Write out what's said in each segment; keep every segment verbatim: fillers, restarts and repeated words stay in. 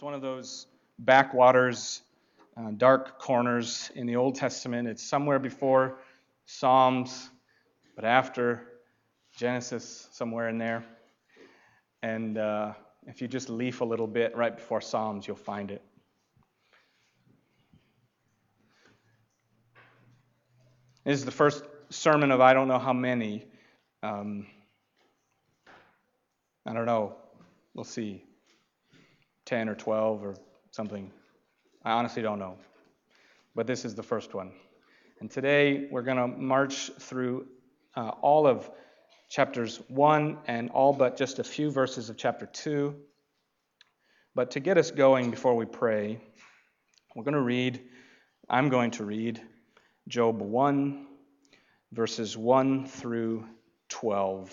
one of those backwaters, uh, dark corners in the Old Testament. It's somewhere before Psalms, but after Genesis, somewhere in there. And uh, if you just leaf a little bit right before Psalms, you'll find it. This is the first sermon of I don't know how many. Um, I don't know. We'll see. ten or twelve or something. I honestly don't know. But this is the first one. And today we're going to march through uh, all of chapters one and all but just a few verses of chapter two. But to get us going before we pray, we're going to read, I'm going to read Job one, verses one through twelve.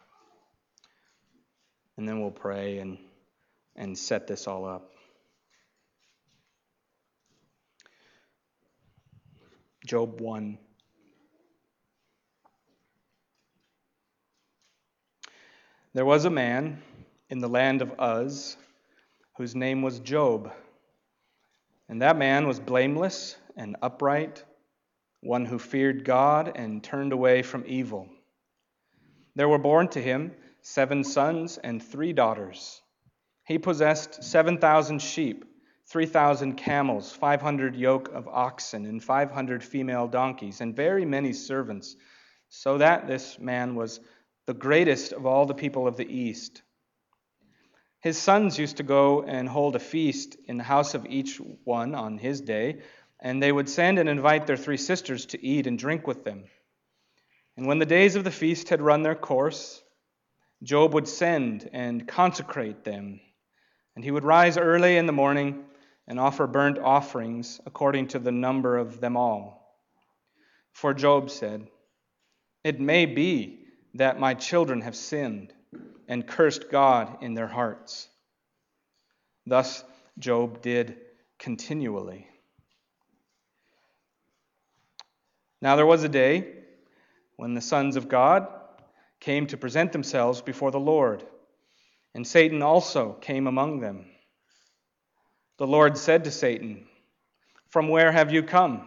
And then we'll pray and, and set this all up. Job one. There was a man in the land of Uz whose name was Job. And that man was blameless and upright, one who feared God and turned away from evil. There were born to him seven sons and three daughters. He possessed seven thousand sheep, three thousand camels, five hundred yoke of oxen, and five hundred female donkeys, and very many servants, so that this man was the greatest of all the people of the East. His sons used to go and hold a feast in the house of each one on his day, and they would send and invite their three sisters to eat and drink with them. And when the days of the feast had run their course, Job would send and consecrate them, and he would rise early in the morning and offer burnt offerings according to the number of them all. For Job said, "It may be that my children have sinned and cursed God in their hearts." Thus Job did continually. Now there was a day when the sons of God came to present themselves before the Lord, and Satan also came among them. The Lord said to Satan, "From where have you come?"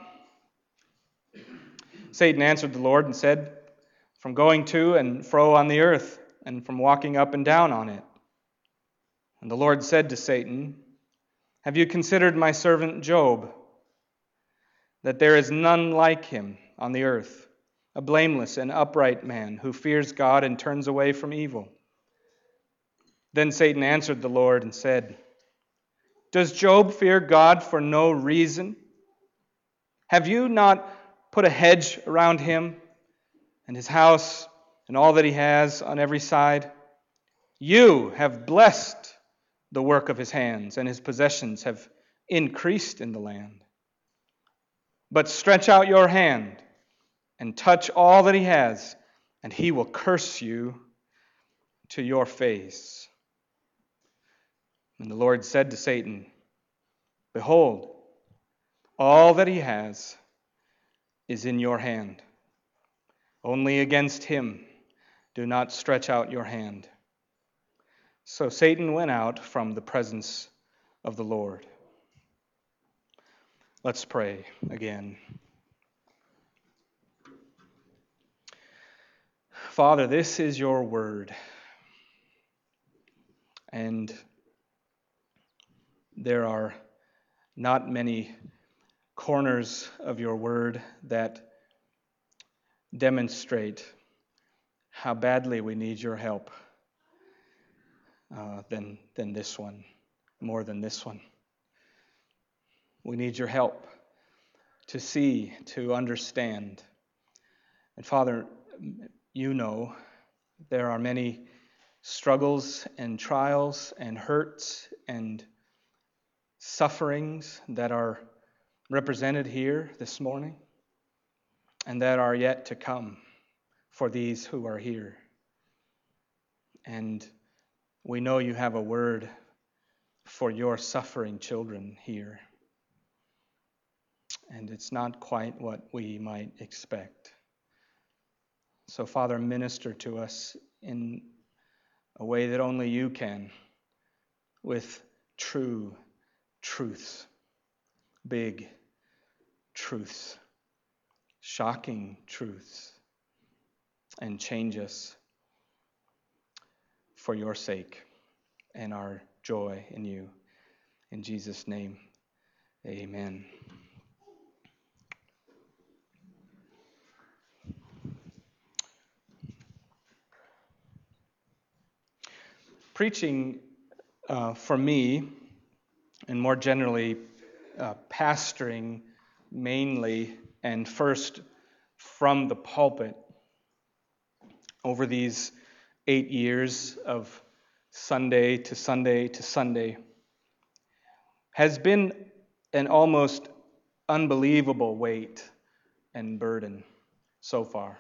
Satan answered the Lord and said, "From going to and fro on the earth, and from walking up and down on it." And the Lord said to Satan, "Have you considered my servant Job, that there is none like him on the earth, a blameless and upright man who fears God and turns away from evil?" Then Satan answered the Lord and said, "Does Job fear God for no reason? Have you not put a hedge around him and his house and all that he has on every side? You have blessed the work of his hands, and his possessions have increased in the land. But stretch out your hand and touch all that he has, and he will curse you to your face." And the Lord said to Satan, "Behold, all that he has is in your hand. Only against him do not stretch out your hand." So Satan went out from the presence of the Lord. Let's pray again. Father, this is your word. And there are not many corners of your word that demonstrate how badly we need your help uh, than, than this one, more than this one. We need your help to see, to understand. And Father, you know there are many struggles and trials and hurts and sufferings that are represented here this morning and that are yet to come for these who are here. And we know you have a word for your suffering children here. And it's not quite what we might expect. So, Father, minister to us in a way that only you can, with true truths, big truths, shocking truths, and change us for your sake and our joy in you. In Jesus' name, amen. Preaching uh, for me, and more generally, uh, pastoring mainly and first from the pulpit over these eight years of Sunday to Sunday to Sunday has been an almost unbelievable weight and burden so far.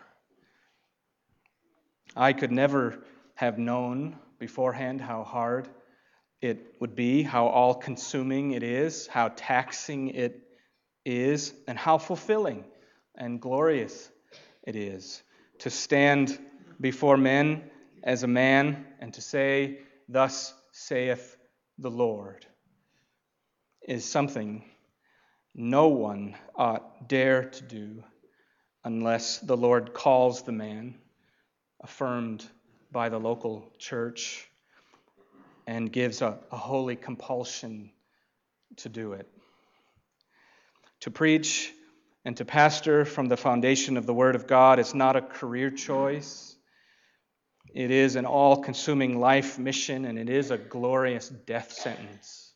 I could never have known beforehand how hard it would be, how all-consuming it is, how taxing it is, and how fulfilling and glorious it is to stand before men as a man and to say, "Thus saith the Lord," is something no one ought dare to do unless the Lord calls the man, affirmed by the local church, and gives a, a holy compulsion to do it. To preach and to pastor from the foundation of the Word of God is not a career choice. It is an all-consuming life mission, and it is a glorious death sentence.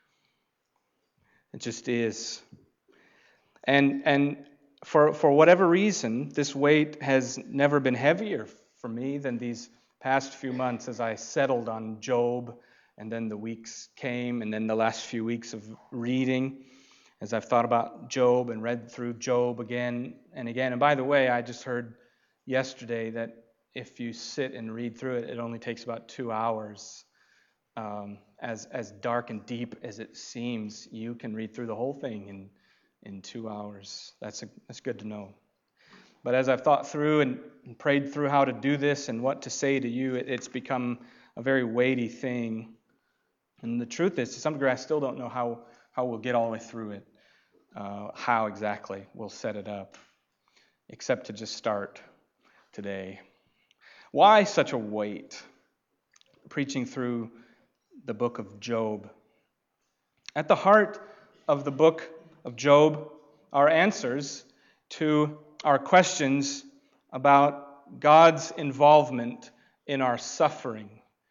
It just is. And and for for whatever reason, this weight has never been heavier for me than these past few months as I settled on Job, and then the weeks came, and then the last few weeks of reading, as I've thought about Job and read through Job again and again. And by the way, I just heard yesterday that if you sit and read through it, it only takes about two hours. Um, as as dark and deep as it seems, you can read through the whole thing in in two hours. That's a, that's good to know. But as I've thought through and, and prayed through how to do this and what to say to you, it, it's become a very weighty thing. And the truth is, to some degree, I still don't know how how we'll get all the way through it, uh, how exactly we'll set it up, except to just start today. Why such a weight? Preaching through the book of Job. At the heart of the book of Job are answers to our questions about God's involvement in our suffering.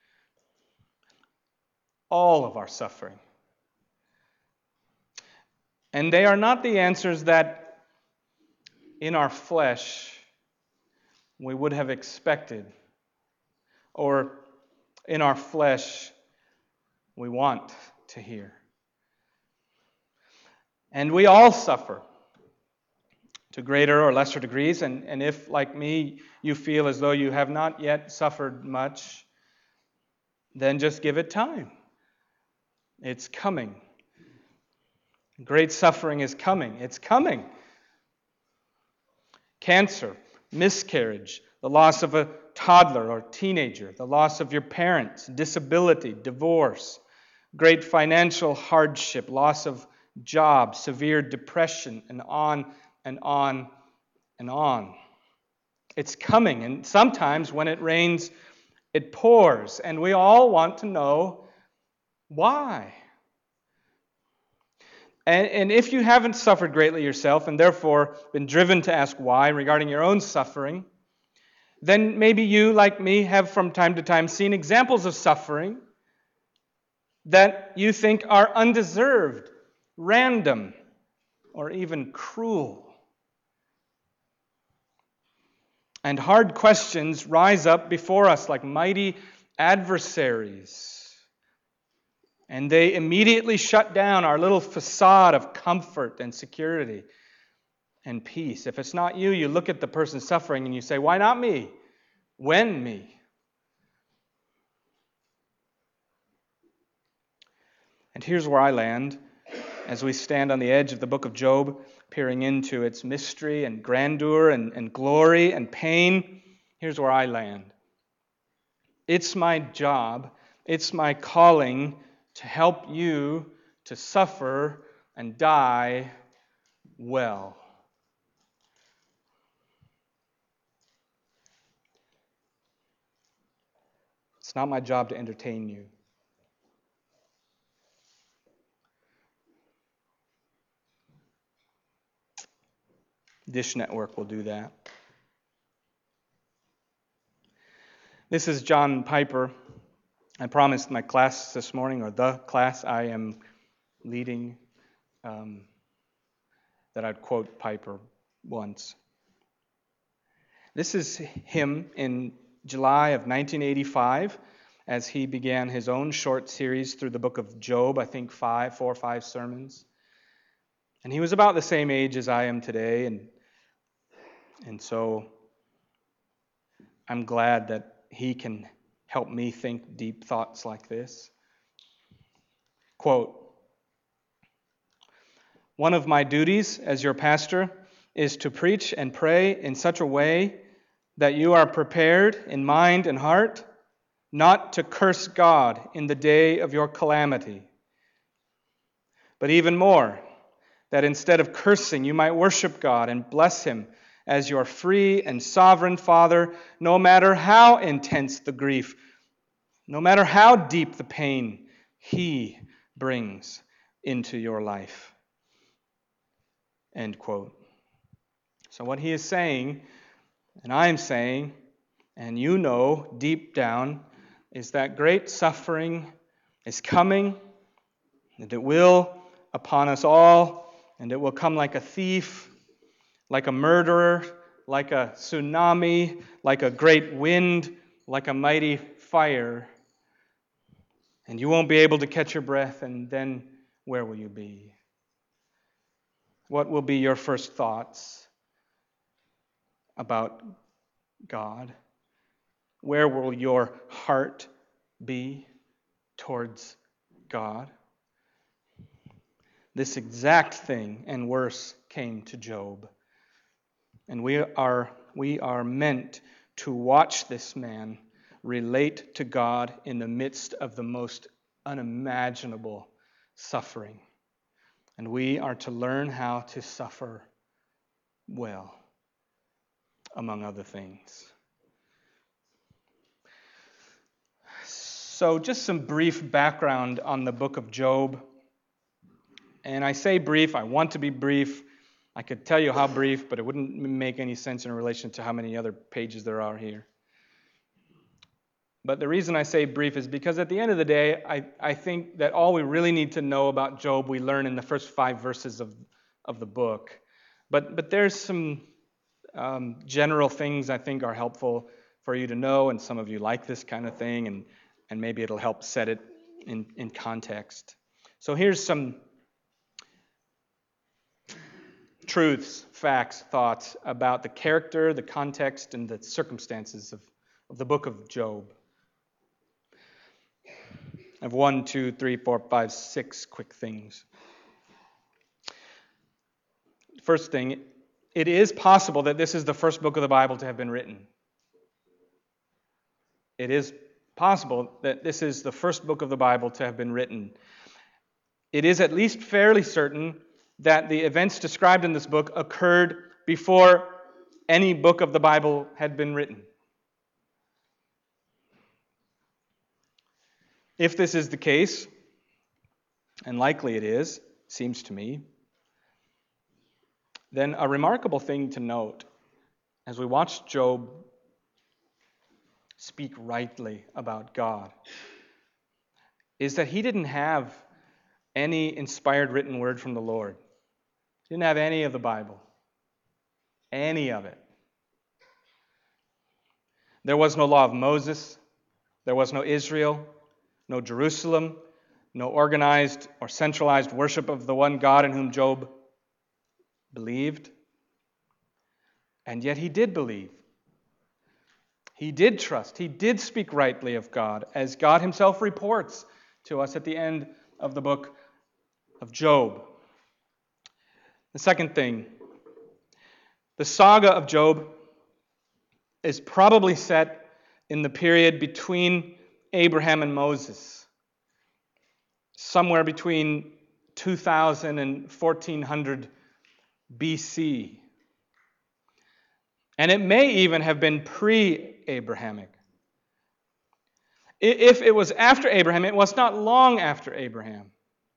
All of our suffering. And they are not the answers that in our flesh we would have expected, or in our flesh we want to hear. And we all suffer to greater or lesser degrees, and, and if, like me, you feel as though you have not yet suffered much, then just give it time. It's coming. Great suffering is coming. It's coming. Cancer, miscarriage, the loss of a toddler or teenager, the loss of your parents, disability, divorce, great financial hardship, loss of job, severe depression, and on and on and on. It's coming, and sometimes when it rains, it pours, and we all want to know why. And, and if you haven't suffered greatly yourself, and therefore been driven to ask why regarding your own suffering, then maybe you, like me, have from time to time seen examples of suffering that you think are undeserved, random, or even cruel. And hard questions rise up before us like mighty adversaries. And they immediately shut down our little facade of comfort and security and peace. If it's not you, you look at the person suffering and you say, "Why not me? When me?" And here's where I land as we stand on the edge of the book of Job, peering into its mystery and grandeur and, and glory and pain. Here's where I land. It's my job, it's my calling to help you to suffer and die well. It's not my job to entertain you. Dish Network will do that. This is John Piper. I promised my class this morning, or the class I am leading, um, that I'd quote Piper once. This is him in July of nineteen eighty-five, as he began his own short series through the book of Job, I think five, four or five sermons. And he was about the same age as I am today, and and so I'm glad that he can help me think deep thoughts like this. Quote, "One of my duties as your pastor is to preach and pray in such a way that you are prepared in mind and heart not to curse God in the day of your calamity, but even more, that instead of cursing, you might worship God and bless Him as your free and sovereign Father, no matter how intense the grief, no matter how deep the pain He brings into your life." End quote. So what he is saying, and I am saying, and you know deep down, is that great suffering is coming, and it will upon us all, and it will come like a thief, like a murderer, like a tsunami, like a great wind, like a mighty fire. And you won't be able to catch your breath, and then where will you be? What will be your first thoughts about God? Where will your heart be towards God? This exact thing and worse came to Job. And we are we are meant to watch this man relate to God in the midst of the most unimaginable suffering. And we are to learn how to suffer well, among other things. So just some brief background on the book of Job. And I say brief, I want to be brief. I could tell you how brief, but it wouldn't make any sense in relation to how many other pages there are here. But the reason I say brief is because at the end of the day, I, I think that all we really need to know about Job we learn in the first five verses of, of the book. But but there's some um, general things I think are helpful for you to know, and some of you like this kind of thing, and, and maybe it'll help set it in, in context. So here's some truths, facts, thoughts about the character, the context, and the circumstances of, of the book of Job. I have one, two, three, four, five, six quick things. First thing, it is possible that this is the first book of the Bible to have been written. It is possible that this is the first book of the Bible to have been written. It is at least fairly certain that the events described in this book occurred before any book of the Bible had been written. If this is the case, and likely it is, seems to me, then a remarkable thing to note as we watch Job speak rightly about God is that he didn't have any inspired written word from the Lord. He didn't have any of the Bible. Any of it. There was no law of Moses. There was no Israel. No Jerusalem, no organized or centralized worship of the one God in whom Job believed. And yet he did believe. He did trust. He did speak rightly of God, as God himself reports to us at the end of the book of Job. The second thing, the saga of Job is probably set in the period between Abraham and Moses, somewhere between two thousand and fourteen hundred B C. And it may even have been pre-Abrahamic. If it was after Abraham, it was not long after Abraham.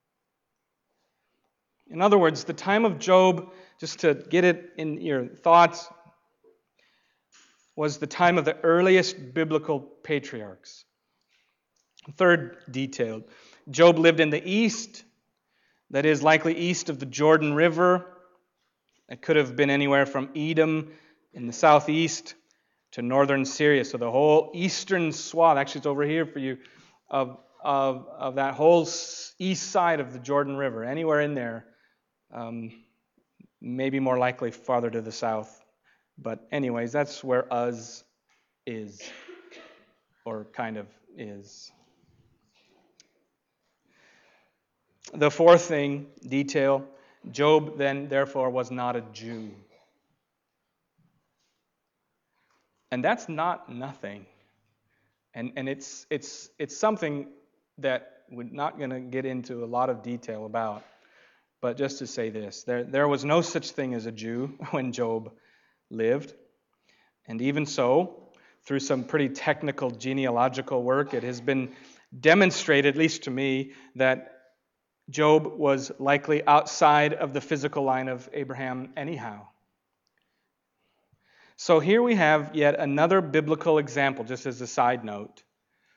In other words, the time of Job, just to get it in your thoughts, was the time of the earliest biblical patriarchs. Third detail, Job lived in the east, that is likely east of the Jordan River. It could have been anywhere from Edom in the southeast to northern Syria. So the whole eastern swath, actually it's over here for you, of, of, of that whole east side of the Jordan River, anywhere in there, um, maybe more likely farther to the south. But anyways, that's where Uz is, or kind of is. The fourth thing, detail, Job then therefore was not a Jew. And that's not nothing. And and it's it's it's something that we're not going to get into a lot of detail about. But just to say this, there there was no such thing as a Jew when Job lived. And even so, through some pretty technical genealogical work, it has been demonstrated, at least to me, that Job was likely outside of the physical line of Abraham anyhow. So here we have yet another biblical example, just as a side note,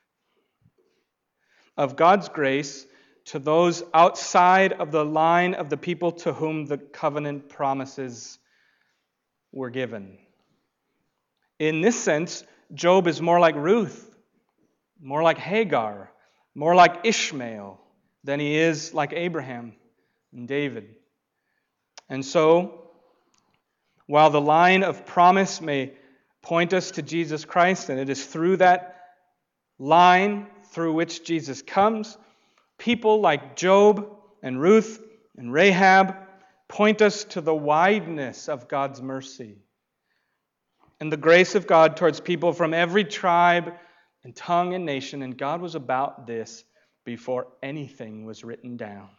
of God's grace to those outside of the line of the people to whom the covenant promises were given. In this sense, Job is more like Ruth, more like Hagar, more like Ishmael than he is like Abraham and David. And so, while the line of promise may point us to Jesus Christ, and it is through that line through which Jesus comes, people like Job and Ruth and Rahab point us to the wideness of God's mercy and the grace of God towards people from every tribe and tongue and nation. And God was about this before anything was written down.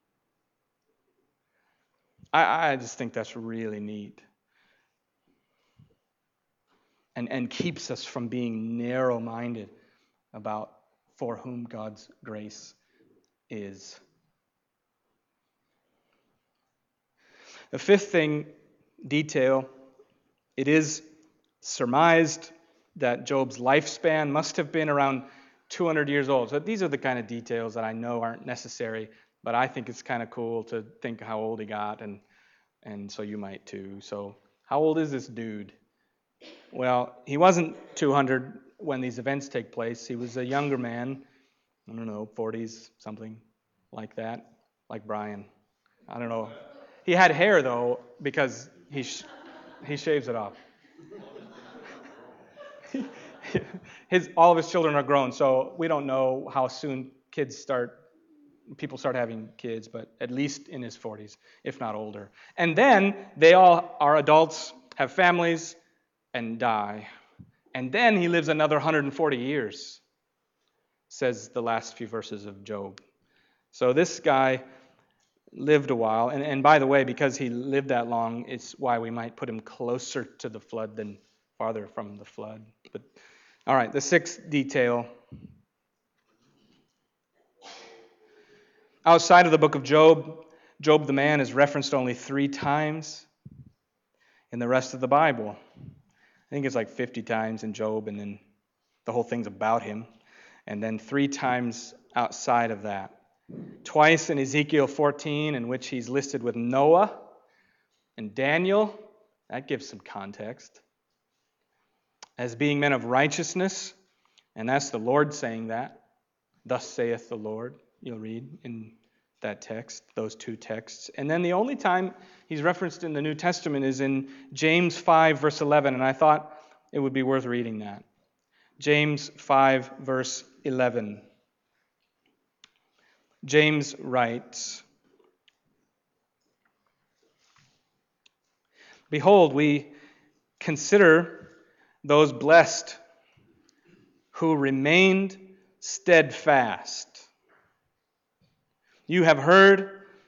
I, I just think that's really neat. And, and keeps us from being narrow-minded about for whom God's grace is. The fifth thing, detail, it is surmised that Job's lifespan must have been around two hundred years old. So these are the kind of details that I know aren't necessary, but I think it's kind of cool to think how old he got, and and so you might too. So how old is this dude? Well, he wasn't two hundred when these events take place. He was a younger man, I don't know, forties, something like that, like Brian. I don't know. He had hair, though, because he sh- he shaves it off. his all of his children are grown, so we don't know how soon kids start, people start having kids, but at least in his forties, if not older. And then they all are adults, have families, and die. And then he lives another one hundred forty years, says the last few verses of Job. So this guy lived a while. And, and by the way, because he lived that long, it's why we might put him closer to the flood than farther from the flood. But all right, the sixth detail. Outside of the book of Job, Job the man is referenced only three times in the rest of the Bible. I think it's like fifty times in Job, and then the whole thing's about him. And then three times outside of that. Twice in Ezekiel fourteen, in which he's listed with Noah and Daniel. That gives some context. As being men of righteousness, and that's the Lord saying that. Thus saith the Lord, you'll read in that text, those two texts. And then the only time he's referenced in the New Testament is in James five, verse eleven, and I thought it would be worth reading that. James five, verse eleven. James writes, "Behold, we consider those blessed who remained steadfast. You have heard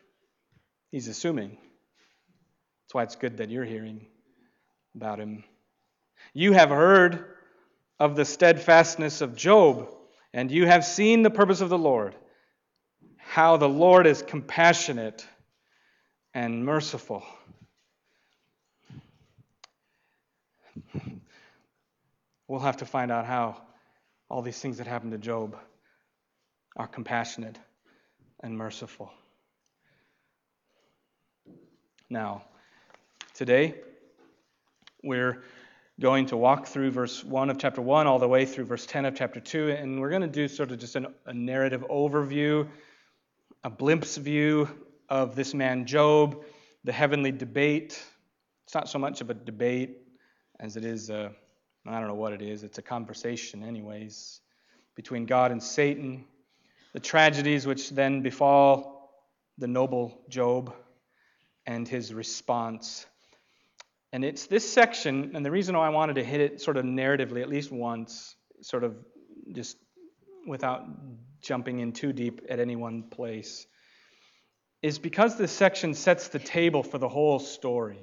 He's assuming. That's why it's good that you're hearing about him. You have heard of the steadfastness of Job, and you have seen the purpose of the Lord, how the Lord is compassionate and merciful. We'll have to find out how all these things that happened to Job are compassionate and merciful. Now, today, we're going to walk through verse one of chapter one all the way through verse ten of chapter two, and we're going to do sort of just an, a narrative overview, a glimpse view of this man Job, the heavenly debate. It's not so much of a debate as it is a, I don't know what it is, it's a conversation anyways, between God and Satan, the tragedies which then befall the noble Job and his response. And it's this section, and the reason why I wanted to hit it sort of narratively at least once, sort of just without jumping in too deep at any one place, is because this section sets the table for the whole story.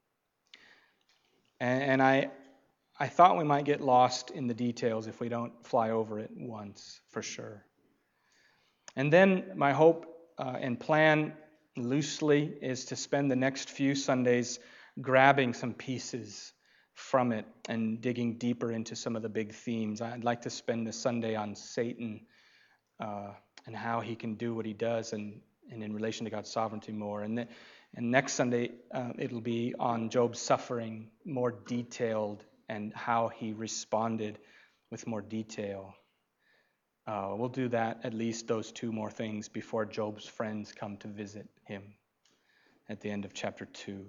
And, and I, I thought we might get lost in the details if we don't fly over it once, for sure. And then my hope uh, and plan loosely is to spend the next few Sundays grabbing some pieces from it and digging deeper into some of the big themes. I'd like to spend the Sunday on Satan uh, and how he can do what he does, and, and in relation to God's sovereignty more. And, the, and next Sunday, uh, it'll be on Job's suffering, more detailed, and how he responded with more detail. Uh, we'll do that, at least those two more things, before Job's friends come to visit him at the end of chapter two.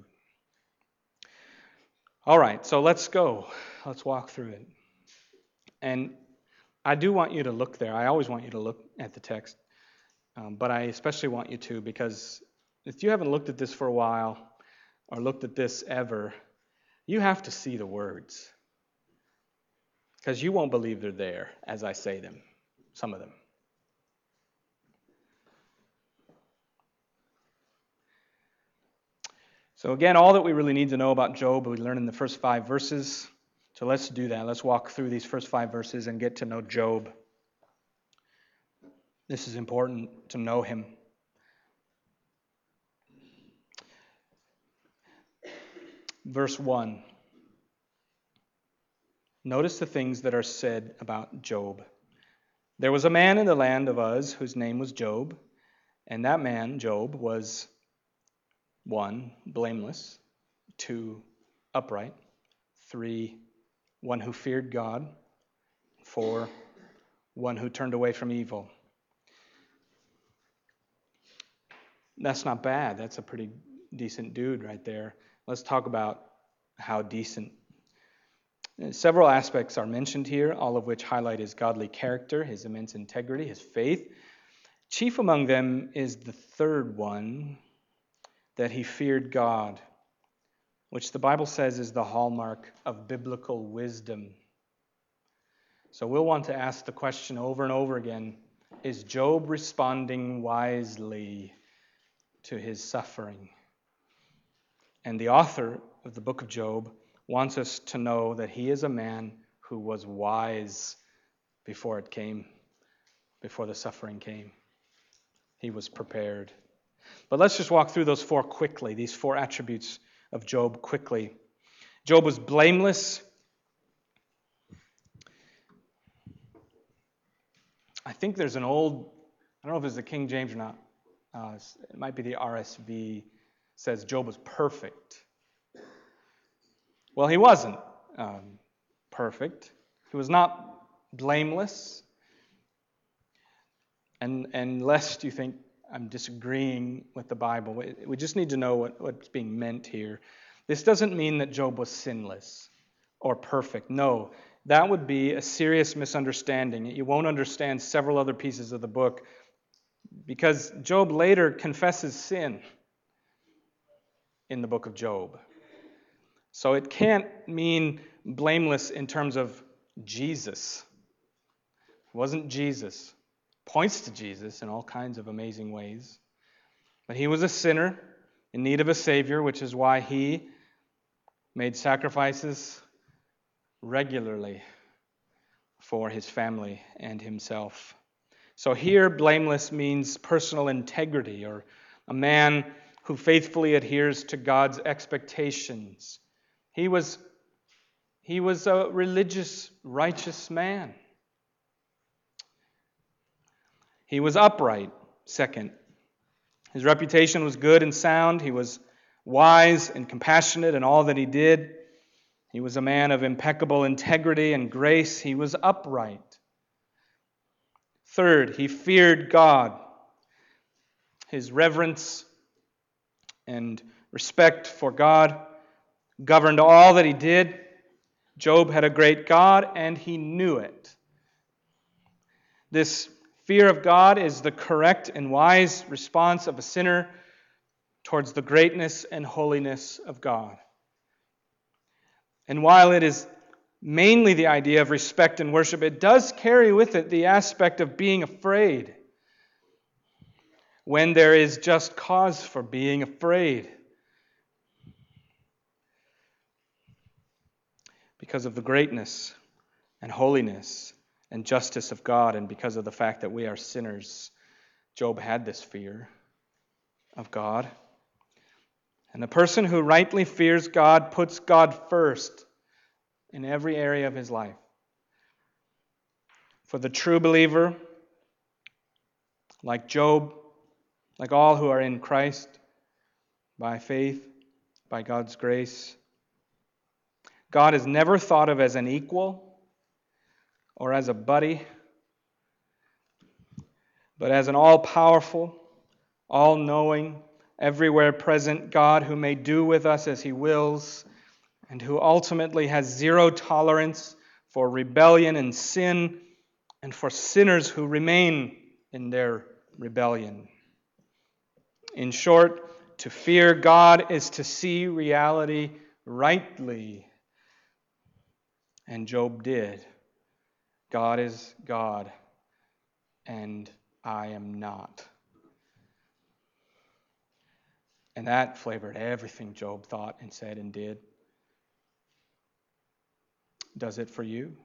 All right, so let's go. Let's walk through it. And I do want you to look there. I always want you to look at the text. Um, but I especially want you to, because if you haven't looked at this for a while or looked at this ever, you have to see the words. Because you won't believe they're there as I say them, some of them. So again, all that we really need to know about Job, we learn in the first five verses. So let's do that. Let's walk through these first five verses and get to know Job. This is important to know him. Verse one. Notice the things that are said about Job. There was a man in the land of Uz whose name was Job, and that man, Job, was one, blameless, two, upright, three, one who feared God, four, one who turned away from evil. That's not bad. That's a pretty decent dude right there. Let's talk about how decent. Several aspects are mentioned here, all of which highlight his godly character, his immense integrity, his faith. Chief among them is the third one, that he feared God, which the Bible says is the hallmark of biblical wisdom. So we'll want to ask the question over and over again, is Job responding wisely to his suffering? And the author of the book of Job wants us to know that he is a man who was wise before it came, before the suffering came. He was prepared. But let's just walk through those four quickly, these four attributes of Job quickly. Job was blameless. I think there's an old, I don't know if it's the King James or not, uh, it might be the R S V, says Job was perfect. Well, he wasn't um, perfect. He was not blameless. And, and lest you think I'm disagreeing with the Bible, we, we just need to know what, what's being meant here. This doesn't mean that Job was sinless or perfect. No, that would be a serious misunderstanding. You won't understand several other pieces of the book because Job later confesses sin in the book of Job. So it can't mean blameless in terms of Jesus. It wasn't Jesus. Points to Jesus in all kinds of amazing ways. But he was a sinner. in need of a Savior, which is why he made sacrifices regularly for his family and himself. So here, blameless means personal integrity, or a man who faithfully adheres to God's expectations. He was, he was a religious, righteous man. He was upright, second. His reputation was good and sound. He was wise and compassionate in all that he did. He was a man of impeccable integrity and grace. He was upright. Third, he feared God. His reverence and respect for God governed all that he did. Job had a great God, and he knew it. This fear of God is the correct and wise response of a sinner towards the greatness and holiness of God. And while it is mainly the idea of respect and worship, it does carry with it the aspect of being afraid when there is just cause for being afraid, because of the greatness and holiness and justice of God, and because of the fact that we are sinners. Job had this fear of God. And a person who rightly fears God puts God first in every area of his life. For the true believer, like Job, like all who are in Christ, by faith, by God's grace, God is never thought of as an equal or as a buddy, but as an all-powerful, all-knowing, everywhere present God who may do with us as he wills, and who ultimately has zero tolerance for rebellion and sin, and for sinners who remain in their rebellion. In short, to fear God is to see reality rightly. And Job did. God is God, and I am not. And that flavored everything Job thought and said and did. Does it for you?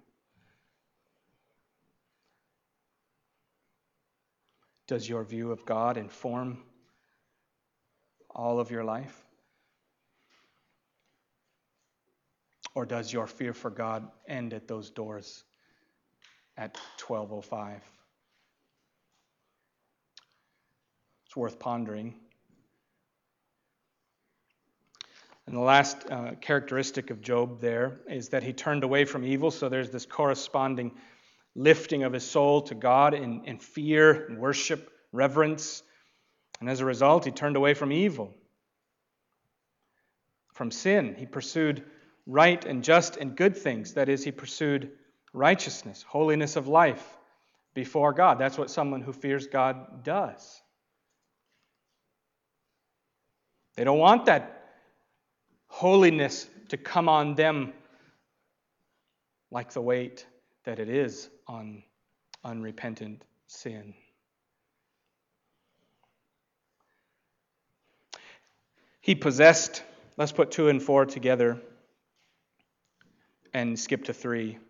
Does your view of God inform all of your life? Or does your fear for God end at those doors at twelve oh five? It's worth pondering. And the last uh, characteristic of Job there is that he turned away from evil. So there's this corresponding lifting of his soul to God in, in fear, and worship, reverence. And as a result, he turned away from evil, from sin. He pursued right and just and good things. That is, he pursued righteousness, holiness of life before God. That's what someone who fears God does. They don't want that holiness to come on them like the weight that it is on unrepentant sin. He possessed, let's put two and four together and skip to three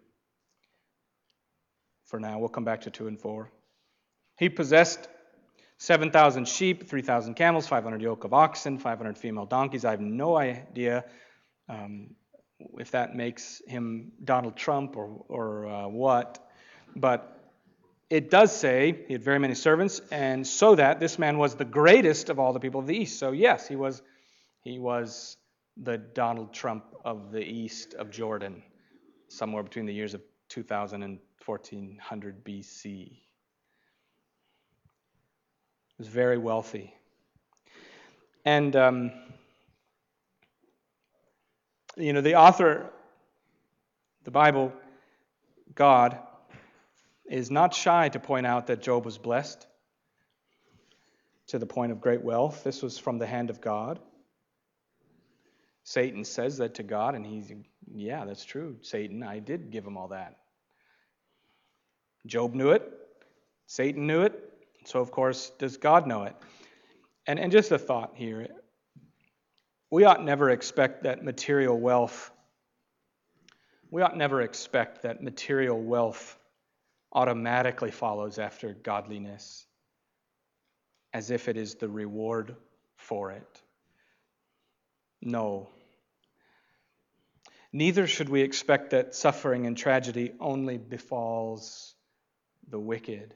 for now. We'll come back to two and four. He possessed seven thousand sheep, three thousand camels, five hundred yoke of oxen, five hundred female donkeys. I have no idea um, if that makes him Donald Trump or, or uh, what, but it does say he had very many servants, and so that this man was the greatest of all the people of the East. So yes, he was he was the Donald Trump of the East of Jordan, somewhere between the years of two thousand and fourteen hundred B C. He was very wealthy. And, um, you know, the author, the Bible, God, is not shy to point out that Job was blessed to the point of great wealth. This was from the hand of God. Satan says that to God, and he's, yeah, that's true. Satan, I did give him all that. Job knew it. Satan knew it. So, of course, does God know it? And, and just a thought here. We ought never expect that material wealth, we ought never expect that material wealth automatically follows after godliness, as if it is the reward for it. No. Neither should we expect that suffering and tragedy only befalls the wicked.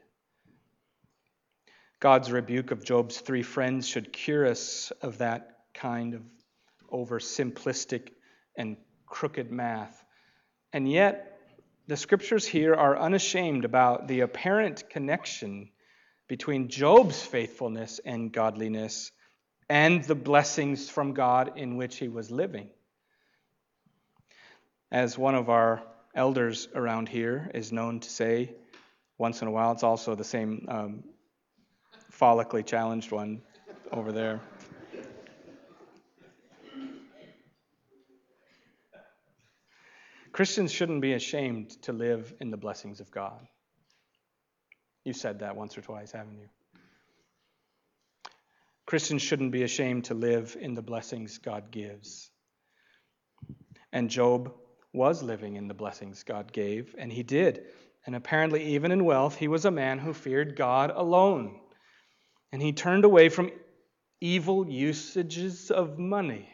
God's rebuke of Job's three friends should cure us of that kind of oversimplistic and crooked math. And yet, the scriptures here are unashamed about the apparent connection between Job's faithfulness and godliness and the blessings from God in which he was living. As one of our elders around here is known to say, once in a while, it's also the same um, follically challenged one over there. Christians shouldn't be ashamed to live in the blessings of God. You said that once or twice, haven't you? Christians shouldn't be ashamed to live in the blessings God gives. And Job was living in the blessings God gave, and he did. And apparently, even in wealth, he was a man who feared God alone. And he turned away from evil usages of money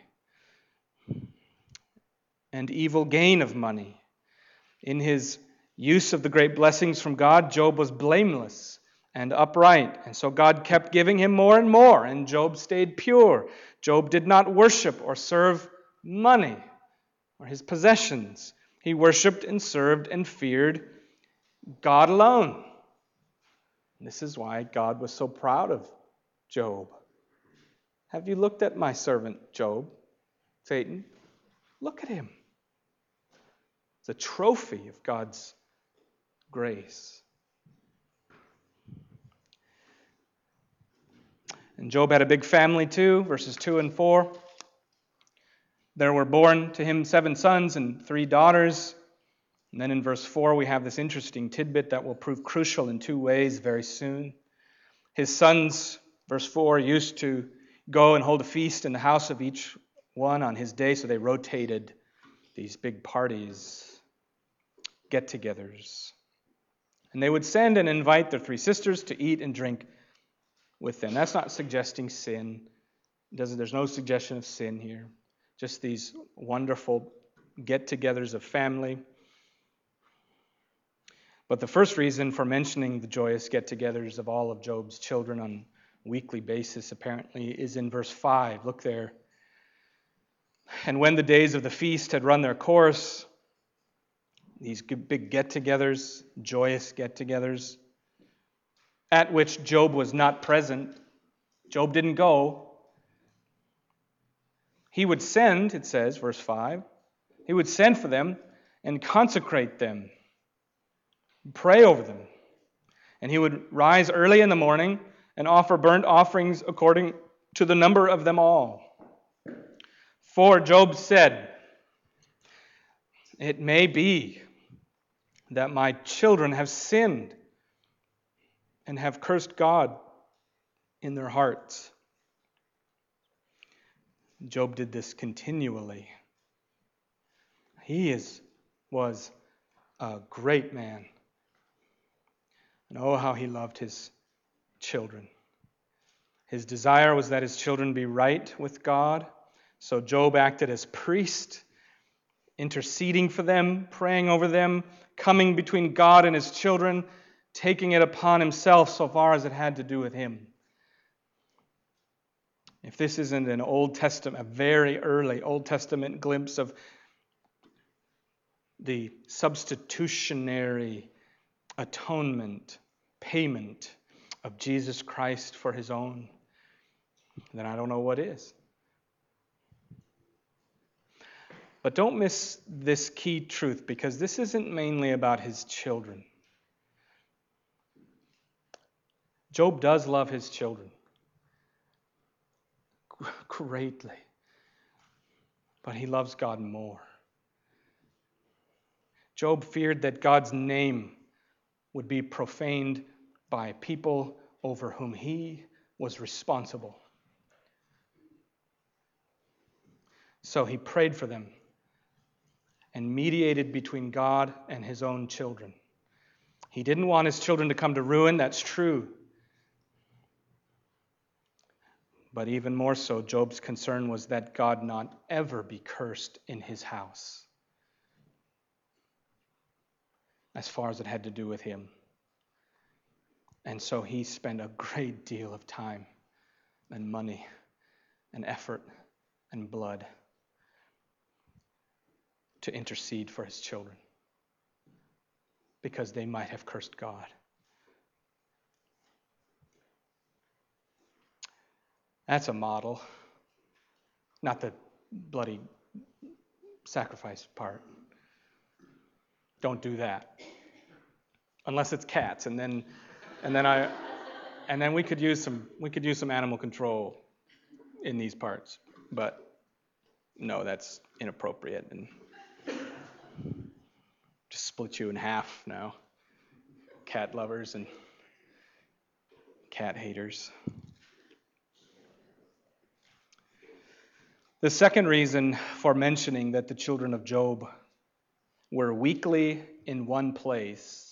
and evil gain of money. In his use of the great blessings from God, Job was blameless and upright. And so God kept giving him more and more, and Job stayed pure. Job did not worship or serve money or his possessions. He worshiped and served and feared God alone. This is why God was so proud of Job. Have you looked at my servant Job, Satan? Look at him. It's a trophy of God's grace. And Job had a big family too, verses two and four. There were born to him seven sons and three daughters. And then in verse four, we have this interesting tidbit that will prove crucial in two ways very soon. His sons, verse four, used to go and hold a feast in the house of each one on his day, so they rotated these big parties, get-togethers. And they would send and invite their three sisters to eat and drink with them. That's not suggesting sin. It doesn't, there's no suggestion of sin here. Just these wonderful get-togethers of family. But the first reason for mentioning the joyous get-togethers of all of Job's children on a weekly basis, apparently, is in verse five. Look there. And when the days of the feast had run their course, these big get-togethers, joyous get-togethers, at which Job was not present, Job didn't go, he would send, it says, verse five, he would send for them and consecrate them, pray over them. And he would rise early in the morning and offer burnt offerings according to the number of them all. For Job said, "It may be that my children have sinned and have cursed God in their hearts." Job did this continually. He is was a great man. And oh, how he loved his children. His desire was that his children be right with God. So Job acted as priest, interceding for them, praying over them, coming between God and his children, taking it upon himself so far as it had to do with him. If this isn't an Old Testament, a very early Old Testament glimpse of the substitutionary atonement, payment of Jesus Christ for his own, then I don't know what is. But don't miss this key truth, because this isn't mainly about his children. Job does love his children greatly, but he loves God more. Job feared that God's name would be profaned by people over whom he was responsible. So he prayed for them and mediated between God and his own children. He didn't want his children to come to ruin, that's true. But even more so, Job's concern was that God not ever be cursed in his house, as far as it had to do with him. And so he spent a great deal of time and money and effort and blood to intercede for his children, because they might have cursed God. That's a model, not the bloody sacrifice part. Don't do that, unless it's cats, and then, and then I, and then we could use some we could use some animal control in these parts. But no, that's inappropriate and just split you in half now. Cat lovers and cat haters. The second reason for mentioning that the children of Job were weekly in one place,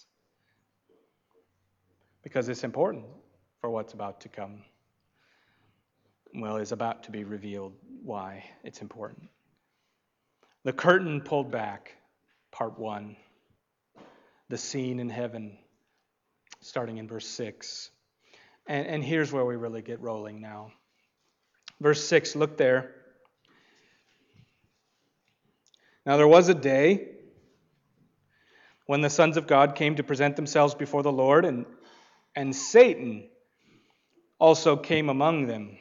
because it's important for what's about to come. Well, is about to be revealed why it's important. The curtain pulled back, part one. The scene in heaven, starting in verse six. And, and here's where we really get rolling now. Verse six, look there. Now there was a day when the sons of God came to present themselves before the Lord, and, and Satan also came among them.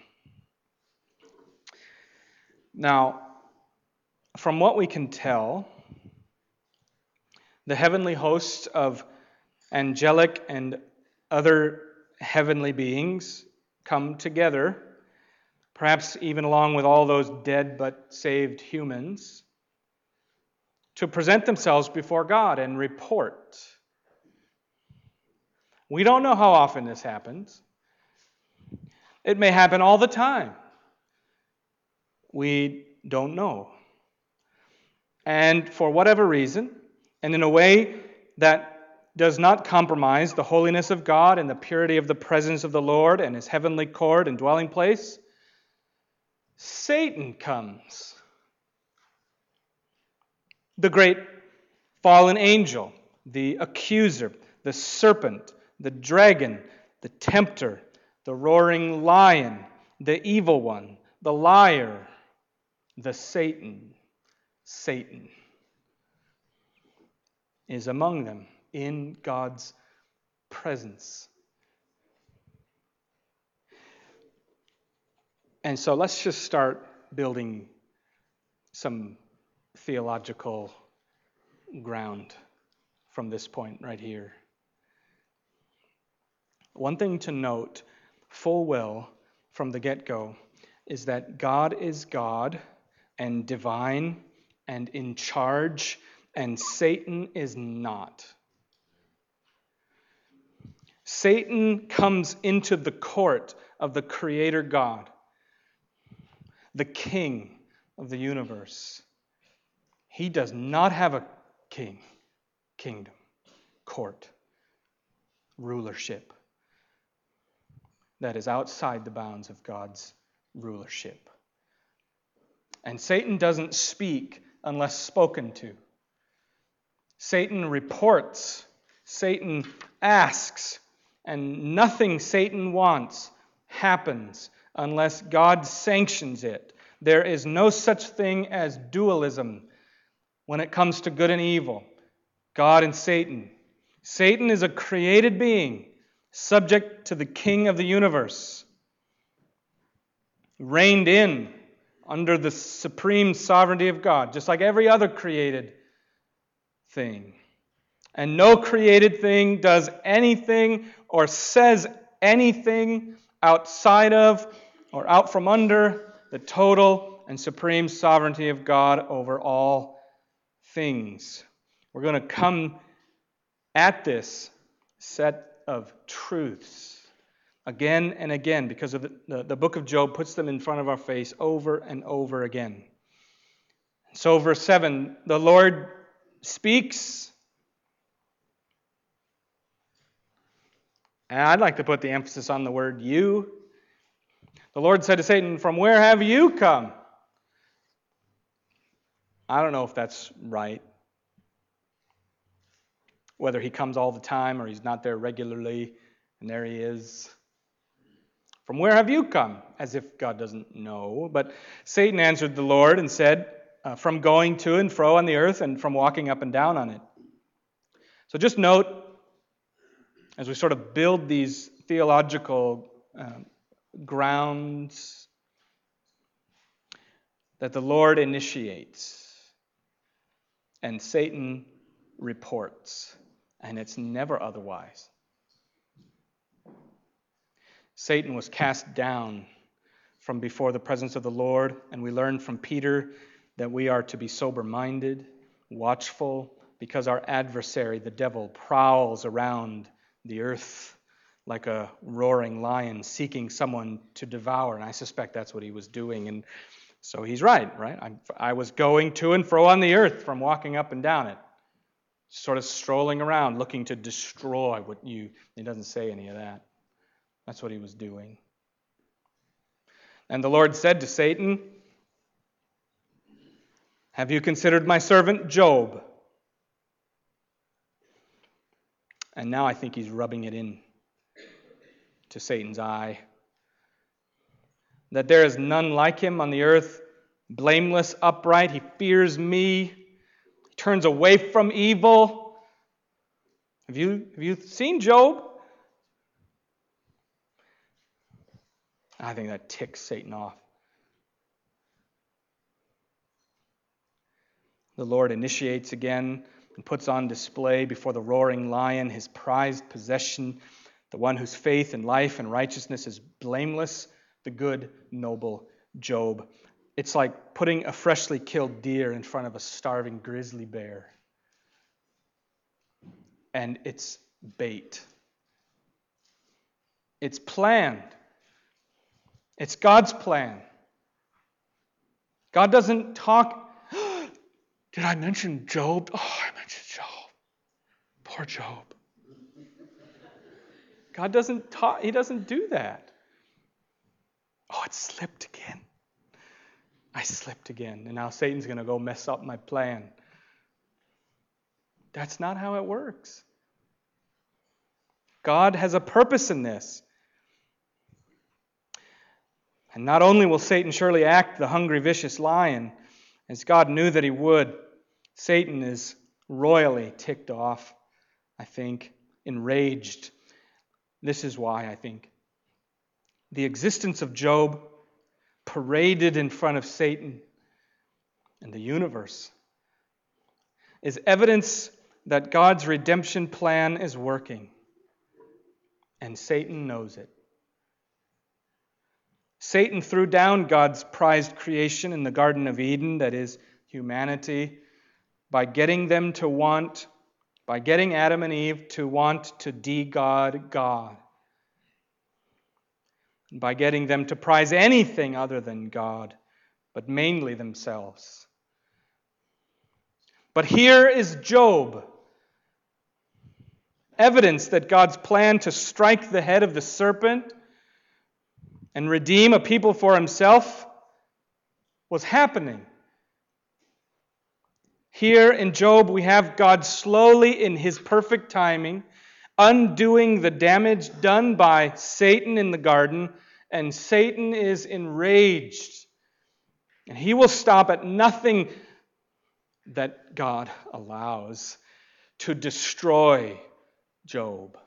Now, from what we can tell, the heavenly hosts of angelic and other heavenly beings come together, perhaps even along with all those dead but saved humans, to present themselves before God and report. We don't know how often this happens. It may happen all the time. We don't know. And for whatever reason, and in a way that does not compromise the holiness of God and the purity of the presence of the Lord and his heavenly court and dwelling place, Satan comes. The great fallen angel, the accuser, the serpent, the dragon, the tempter, the roaring lion, the evil one, the liar, the Satan, Satan is among them in God's presence. And so let's just start building some theological ground from this point right here. One thing to note full well from the get-go is that God is God and divine and in charge, and Satan is not. Satan comes into the court of the Creator God, the King of the universe. He does not have a king, kingdom, court, rulership that is outside the bounds of God's rulership. And Satan doesn't speak unless spoken to. Satan reports, Satan asks, and nothing Satan wants happens unless God sanctions it. There is no such thing as dualism when it comes to good and evil, God and Satan. Satan is a created being, subject to the King of the universe, reined in under the supreme sovereignty of God, just like every other created thing. And no created thing does anything or says anything outside of or out from under the total and supreme sovereignty of God over all things. We're going to come at this set of truths again and again, because of the, the, the book of Job puts them in front of our face over and over again. So verse seven, the Lord speaks. And I'd like to put the emphasis on the word you. The Lord said to Satan, "From where have you come?" I don't know if that's right. Whether he comes all the time or he's not there regularly, and there he is. "From where have you come?" As if God doesn't know. But Satan answered the Lord and said, uh, "From going to and fro on the earth and from walking up and down on it." So just note, as we sort of build these theological uh, grounds, that the Lord initiates and Satan reports, and it's never otherwise. Satan was cast down from before the presence of the Lord, and we learn from Peter that we are to be sober-minded, watchful, because our adversary, the devil, prowls around the earth like a roaring lion seeking someone to devour, and I suspect that's what he was doing. And so he's right, right? I, I was going to and fro on the earth from walking up and down it, sort of strolling around looking to destroy what you, he doesn't say any of that. That's what he was doing. And the Lord said to Satan, "Have you considered my servant Job?" And now I think he's rubbing it in to Satan's eye. "That there is none like him on the earth, blameless, upright. He fears me. He turns away from evil." Have you, have you seen Job? I think that ticks Satan off. The Lord initiates again and puts on display before the roaring lion his prized possession, the one whose faith and life and righteousness is blameless, the good, noble Job. It's like putting a freshly killed deer in front of a starving grizzly bear. And it's bait. It's planned. It's God's plan. God doesn't talk. Did I mention Job? Oh, I mentioned Job. Poor Job. God doesn't talk. He doesn't do that. Oh, it slipped again. I slipped again. And now Satan's going to go mess up my plan. That's not how it works. God has a purpose in this. And not only will Satan surely act the hungry, vicious lion, as God knew that he would, Satan is royally ticked off, I think, enraged. This is why, I think, the existence of Job paraded in front of Satan and the universe is evidence that God's redemption plan is working, and Satan knows it. Satan threw down God's prized creation in the Garden of Eden, that is, humanity, by getting them to want, by getting Adam and Eve to want to de-God God, by getting them to prize anything other than God, but mainly themselves. But here is Job, evidence that God's plan to strike the head of the serpent and redeem a people for himself was happening. Here in Job, we have God slowly, in his perfect timing, undoing the damage done by Satan in the garden, and Satan is enraged. And he will stop at nothing that God allows to destroy Job.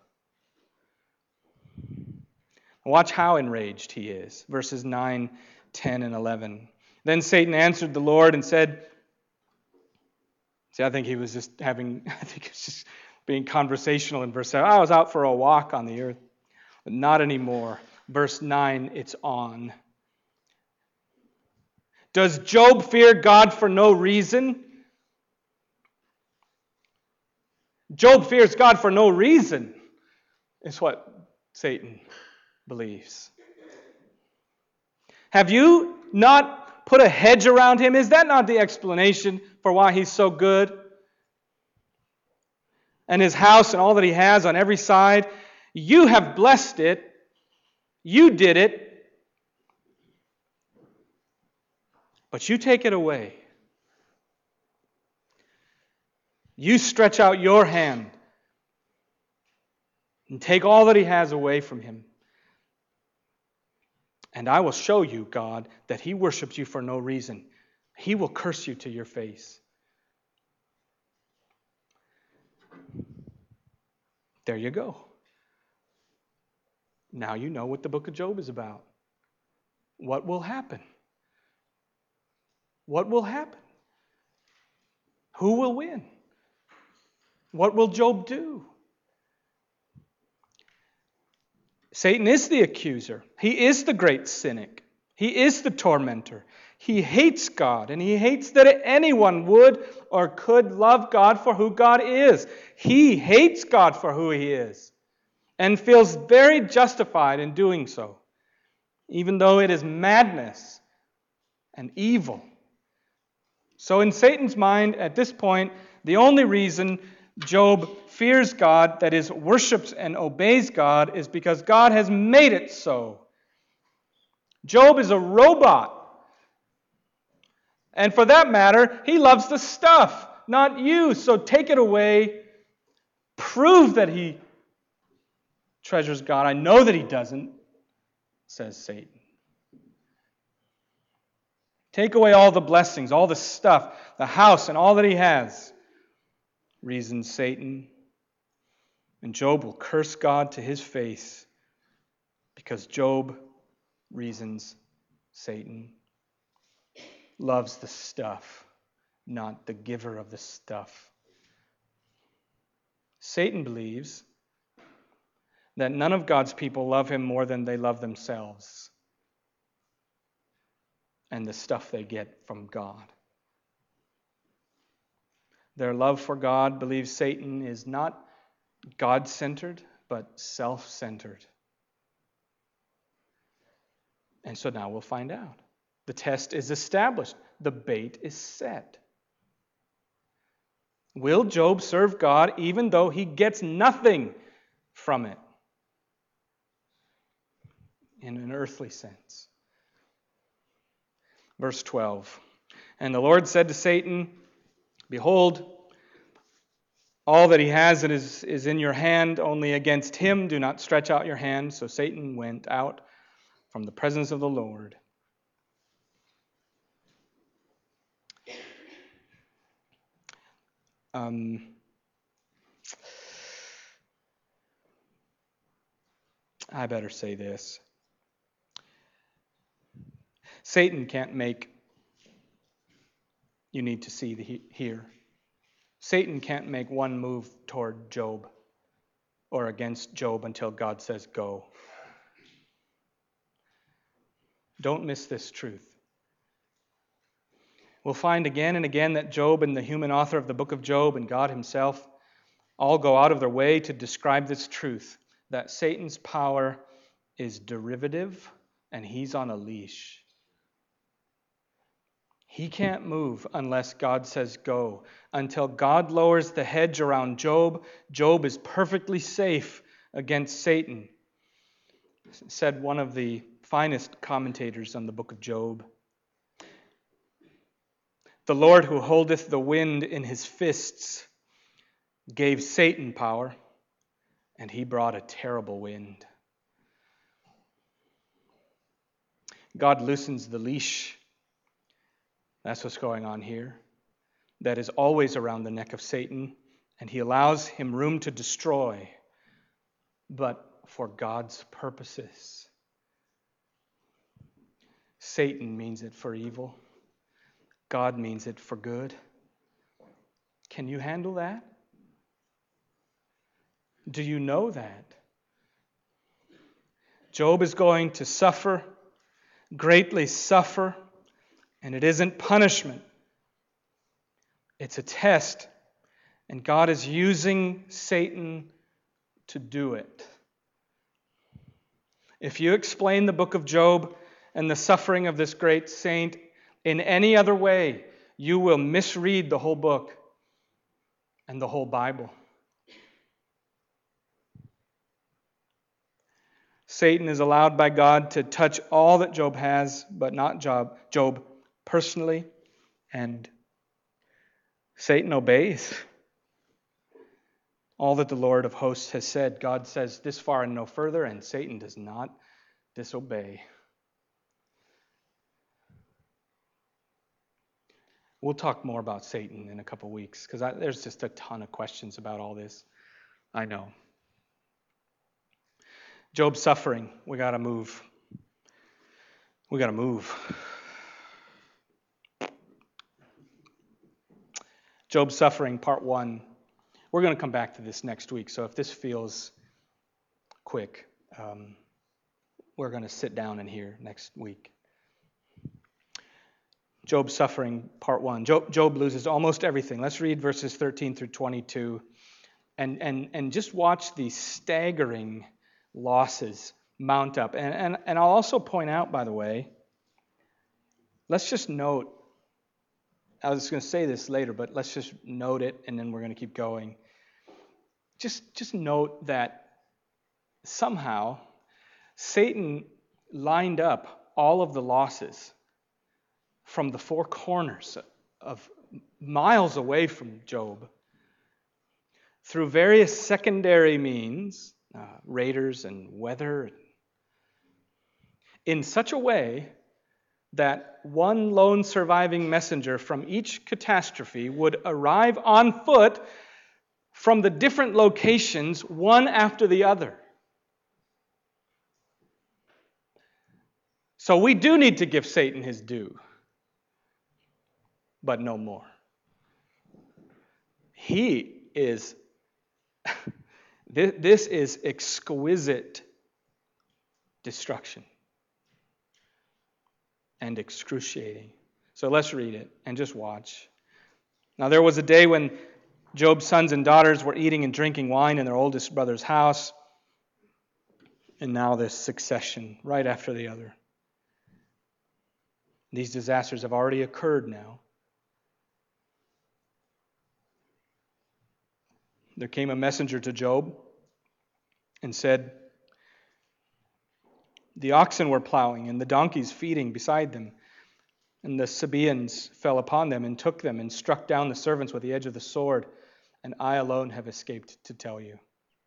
Watch how enraged he is. Verses nine, ten, and eleven. Then Satan answered the Lord and said, see, I think he was just having, I think he was just being conversational in verse seven. I was out for a walk on the earth. But not anymore. Verse nine, it's on. Does Job fear God for no reason? Job fears God for no reason, is what Satan believes. Have you not put a hedge around him? Is that not the explanation for why he's so good? And his house and all that he has on every side, you have blessed it. You did it. But you take it away. You stretch out your hand and take all that he has away from him. And I will show you, God, that he worships you for no reason. He will curse you to your face. There you go. Now you know what the book of Job is about. What will happen? What will happen? Who will win? What will Job do? Satan is the accuser. He is the great cynic. He is the tormentor. He hates God, and he hates that anyone would or could love God for who God is. He hates God for who he is and feels very justified in doing so, even though it is madness and evil. So in Satan's mind, at this point, the only reason Job fears God, that is, worships and obeys God, is because God has made it so. Job is a robot. And for that matter, he loves the stuff, not you. So take it away. Prove that he treasures God. I know that he doesn't, says Satan. Take away all the blessings, all the stuff, the house, and all that he has, reasons Satan. And Job will curse God to his face because Job, reasons Satan, loves the stuff, not the giver of the stuff. Satan believes that none of God's people love him more than they love themselves and the stuff they get from God. Their love for God, believes Satan, is not God-centered, but self-centered. And so now we'll find out. The test is established. The bait is set. Will Job serve God even though he gets nothing from it? In an earthly sense. Verse twelve. And the Lord said to Satan, behold, all that he has is, is in your hand, only against him do not stretch out your hand. So Satan went out from the presence of the Lord. Um, I better say this. Satan can't make you need to see the he- here. Satan can't make one move toward Job or against Job until God says go. Don't miss this truth. We'll find again and again that Job and the human author of the book of Job and God himself all go out of their way to describe this truth, that Satan's power is derivative and he's on a leash. He can't move unless God says go. Until God lowers the hedge around Job, Job is perfectly safe against Satan, said one of the finest commentators on the book of Job. The Lord who holdeth the wind in his fists gave Satan power, and he brought a terrible wind. God loosens the leash. That's what's going on here. That is always around the neck of Satan, and he allows him room to destroy, but for God's purposes. Satan means it for evil. God means it for good. Can you handle that? Do you know that? Job is going to suffer, greatly suffer, and it isn't punishment. It's a test, and God is using Satan to do it. If you explain the book of Job and the suffering of this great saint in any other way, you will misread the whole book and the whole Bible. Satan is allowed by God to touch all that Job has, but not Job, Job personally, and Satan obeys all that the Lord of hosts has said. God says this far and no further, and Satan does not disobey. We'll talk more about Satan in a couple weeks, because there's just a ton of questions about all this. I know. Job's suffering. We got to move. We got to move. Job's suffering, part one. We're going to come back to this next week, so if this feels quick, um, we're going to sit down in here next week. Job's suffering, part one. Job, Job loses almost everything. Let's read verses thirteen through twenty-two, and and and just watch these staggering losses mount up. And, and, and I'll also point out, by the way, let's just note, I was going to say this later, but let's just note it, and then we're going to keep going. Just, just note that somehow Satan lined up all of the losses from the four corners of miles away from Job through various secondary means, uh, raiders and weather, in such a way that one lone surviving messenger from each catastrophe would arrive on foot from the different locations, one after the other. So we do need to give Satan his due, but no more. He is, this is exquisite destruction and excruciating. So let's read it and just watch. Now there was a day when Job's sons and daughters were eating and drinking wine in their oldest brother's house, and now this succession, right after the other. These disasters have already occurred now. There came a messenger to Job and said, the oxen were plowing and the donkeys feeding beside them, and the Sabaeans fell upon them and took them and struck down the servants with the edge of the sword, and I alone have escaped to tell you.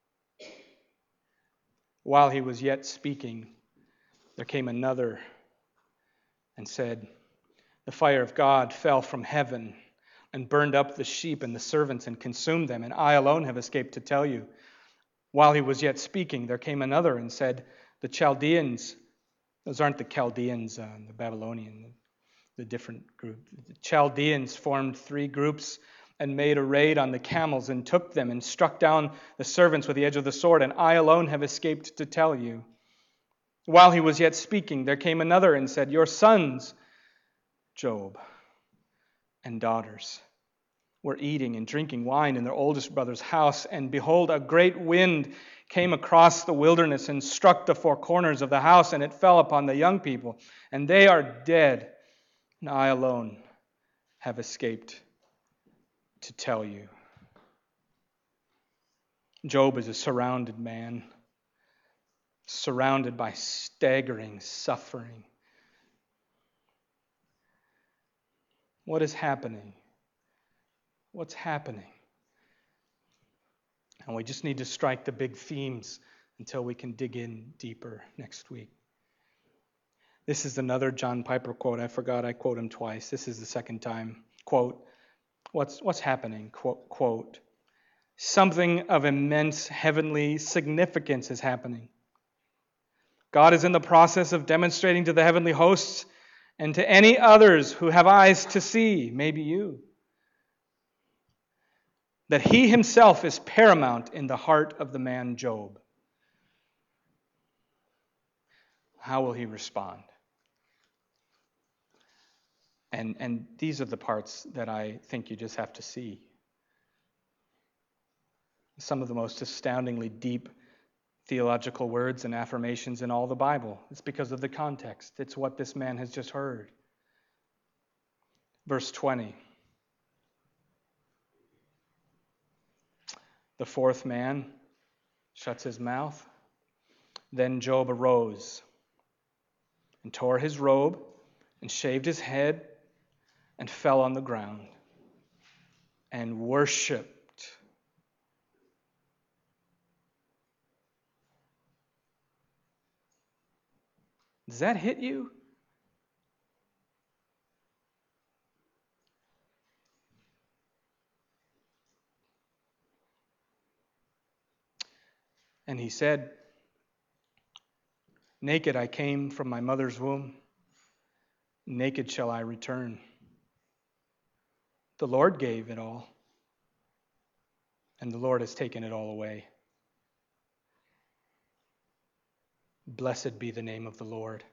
While he was yet speaking, there came another and said, the fire of God fell from heaven and burned up the sheep and the servants and consumed them, and I alone have escaped to tell you. While he was yet speaking, there came another and said, the Chaldeans, those aren't the Chaldeans, uh, the Babylonian, the different group. The Chaldeans formed three groups and made a raid on the camels and took them and struck down the servants with the edge of the sword, and I alone have escaped to tell you. While he was yet speaking, there came another and said, your sons, Job, and daughters were eating and drinking wine in their oldest brother's house, and behold, a great wind came across the wilderness and struck the four corners of the house, and it fell upon the young people, and they are dead, and I alone have escaped to tell you. Job is a surrounded man, surrounded by staggering suffering. What is happening? What's happening? And we just need to strike the big themes until we can dig in deeper next week. This is another John Piper quote. I forgot I quote him twice. This is the second time. Quote, what's, what's happening? Quote, quote, something of immense heavenly significance is happening. God is in the process of demonstrating to the heavenly hosts and to any others who have eyes to see, maybe you, that he himself is paramount in the heart of the man Job. How will he respond? And, and these are the parts that I think you just have to see. Some of the most astoundingly deep theological words and affirmations in all the Bible. It's because of the context. It's what this man has just heard. Verse twenty. The fourth man shuts his mouth. Then Job arose and tore his robe and shaved his head and fell on the ground and worshipped. Does that hit you? And he said, naked I came from my mother's womb, naked shall I return. The Lord gave it all, and the Lord has taken it all away. Blessed be the name of the Lord.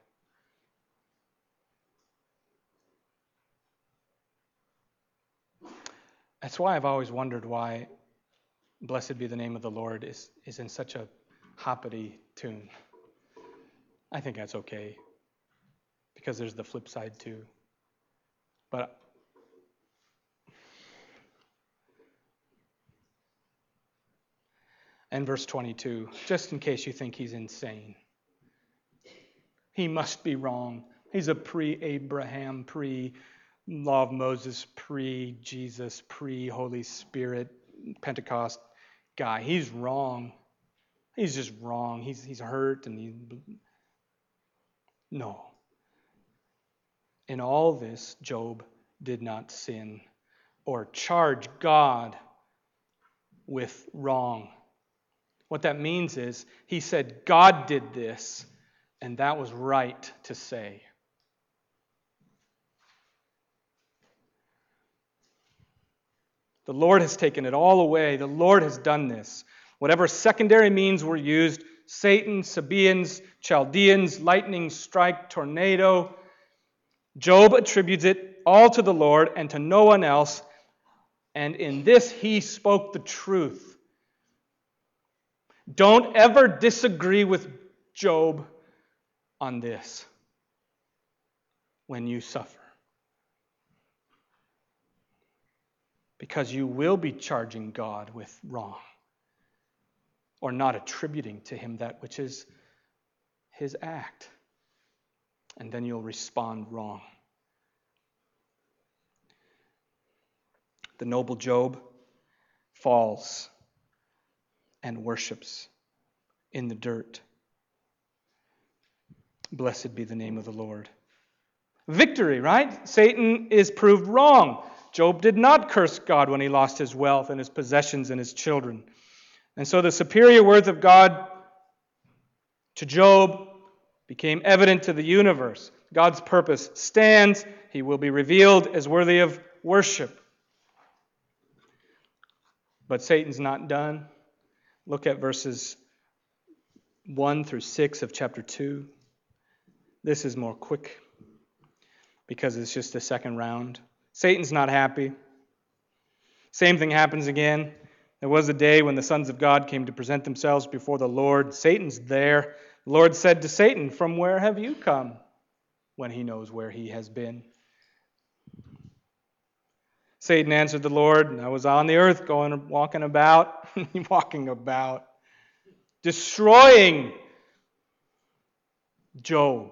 That's why I've always wondered why Blessed be the name of the Lord is, is in such a hoppity tune. I think that's okay, because there's the flip side too. But and verse twenty-two, just in case you think he's insane. He must be wrong. He's a pre-Abraham, pre-Law of Moses, pre-Jesus, pre-Holy Spirit, Pentecost guy. He's wrong. He's just wrong. He's he's hurt and he no. In all this, Job did not sin or charge God with wrong. What that means is he said God did this, and that was right to say. The Lord has taken it all away. The Lord has done this. Whatever secondary means were used, Satan, Sabaeans, Chaldeans, lightning strike, tornado, Job attributes it all to the Lord and to no one else. And in this, he spoke the truth. Don't ever disagree with Job on this when you suffer. Because you will be charging God with wrong or not attributing to him that which is his act. And then you'll respond wrong. The noble Job falls and worships in the dirt. Blessed be the name of the Lord. Victory, right? Satan is proved wrong. Job did not curse God when he lost his wealth and his possessions and his children. And so the superior worth of God to Job became evident to the universe. God's purpose stands. He will be revealed as worthy of worship. But Satan's not done. Look at verses one through six of chapter two. This is more quick because it's just the second round. Satan's not happy. Same thing happens again. There was a day when the sons of God came to present themselves before the Lord. Satan's there. The Lord said to Satan, "From where have you come?" When he knows where he has been. Satan answered the Lord, "I was on the earth going, walking about, walking about, destroying Job."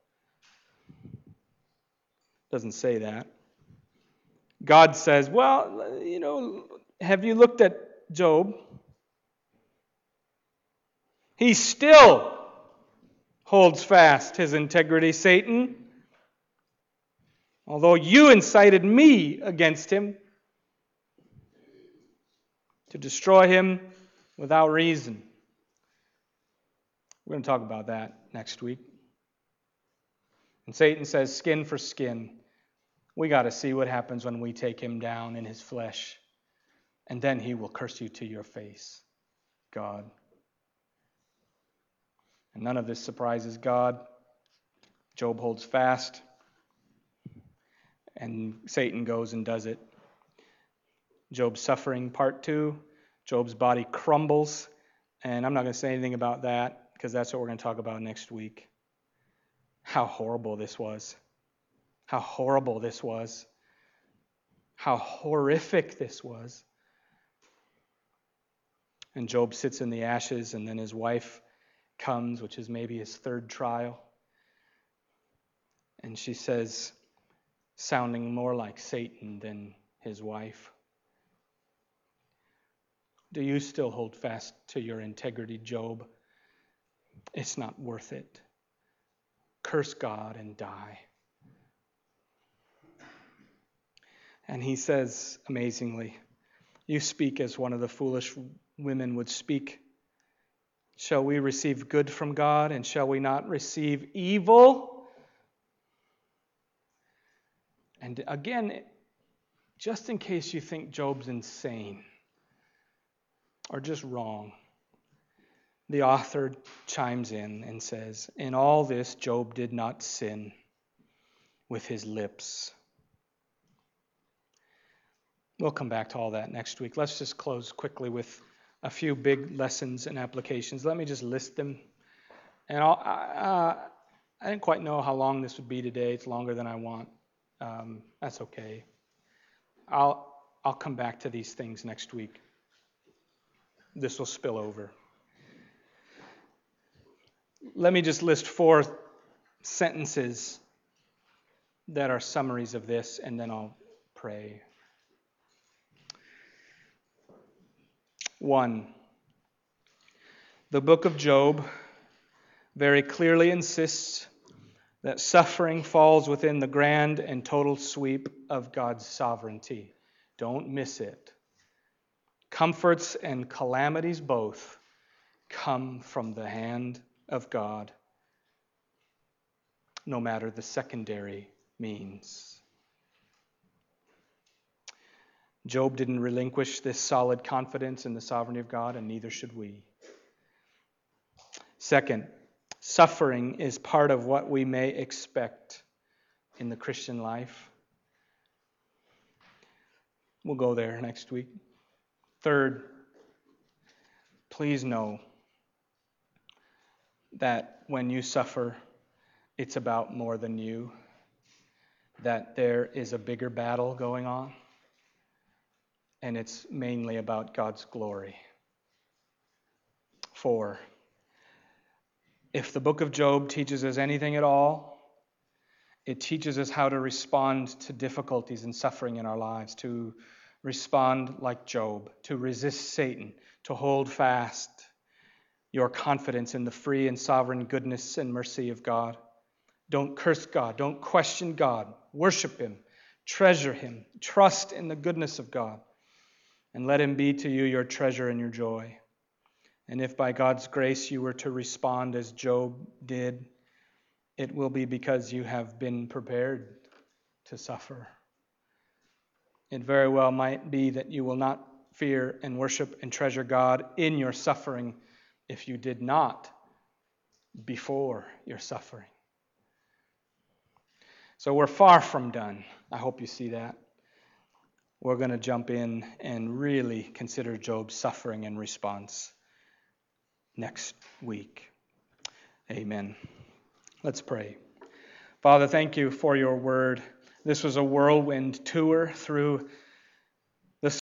Doesn't say that. God says, well, you know, have you looked at Job? He still holds fast his integrity, Satan. Although you incited me against him to destroy him without reason. We're going to talk about that next week. And Satan says, skin for skin. We got to see what happens when we take him down in his flesh. And then he will curse you to your face, God. And none of this surprises God. Job holds fast. And Satan goes and does it. Job's suffering, part two. Job's body crumbles. And I'm not going to say anything about that because that's what we're going to talk about next week. How horrible this was. How horrible this was. how horrific this was. And Job sits in the ashes, and then his wife comes, which is maybe his third trial. And she says, sounding more like Satan than his wife, do you still hold fast to your integrity, Job? It's not worth it. Curse God and die. And he says, amazingly, you speak as one of the foolish women would speak. Shall we receive good from God, and shall we not receive evil? And again, just in case you think Job's insane or just wrong, the author chimes in and says, in all this, Job did not sin with his lips. We'll come back to all that next week. Let's just close quickly with a few big lessons and applications. Let me just list them. And I'll, uh, I didn't quite know how long this would be today. It's longer than I want. Um, that's okay. I'll I'll come back to these things next week. This will spill over. Let me just list four sentences that are summaries of this, and then I'll pray. One, the book of Job very clearly insists that suffering falls within the grand and total sweep of God's sovereignty. Don't miss it. Comforts and calamities both come from the hand of God, no matter the secondary means. Job didn't relinquish this solid confidence in the sovereignty of God, and neither should we. Second, suffering is part of what we may expect in the Christian life. We'll go there next week. Third, please know that when you suffer, it's about more than you, that there is a bigger battle going on, and it's mainly about God's glory. Four, if the book of Job teaches us anything at all, it teaches us how to respond to difficulties and suffering in our lives, to respond like Job, to resist Satan, to hold fast your confidence in the free and sovereign goodness and mercy of God. Don't curse God. Don't question God. Worship Him. Treasure Him. Trust in the goodness of God. And let Him be to you your treasure and your joy. And if by God's grace you were to respond as Job did, it will be because you have been prepared to suffer. It very well might be that you will not fear and worship and treasure God in your suffering if you did not before your suffering. So we're far from done. I hope you see that. We're going to jump in and really consider Job's suffering and response next week. Amen. Let's pray. Father, thank you for your word. This was a whirlwind tour through